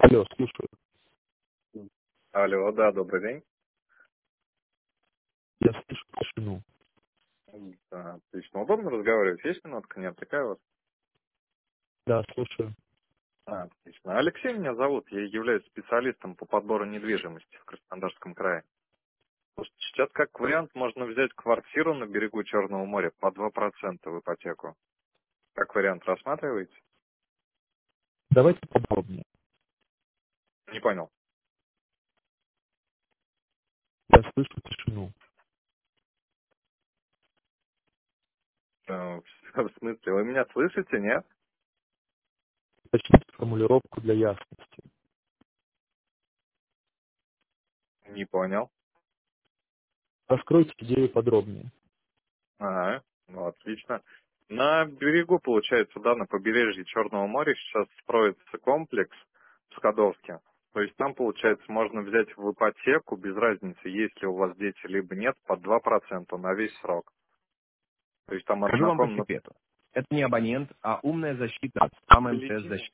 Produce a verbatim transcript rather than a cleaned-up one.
Алло, слушаю. Алло, да, добрый день. Я слышу тишину. Да, отлично. Удобно разговаривать? Есть минутка? Не отвлекаю вас? Да, слушаю. А, отлично. Алексей меня зовут. Я являюсь специалистом по подбору недвижимости в Краснодарском крае. Слушайте, сейчас как вариант можно взять квартиру на берегу Черного моря по два процента в ипотеку. Как вариант рассматриваете? Давайте подробнее. Не понял. Я слышу тишину. Э, В смысле, вы меня слышите, нет? Уточните формулировку для ясности. Не понял. Раскройте идею подробнее. Ага, ну отлично. На берегу, получается, да, на побережье Черного моря сейчас строится комплекс в Скадовске. То есть там, получается, можно взять в ипотеку, без разницы, есть ли у вас дети, либо нет, под два процента на весь срок. То есть там Скажу вам по однокомнатный секрету. Это не абонент, а умная защита от спама МТС защиты.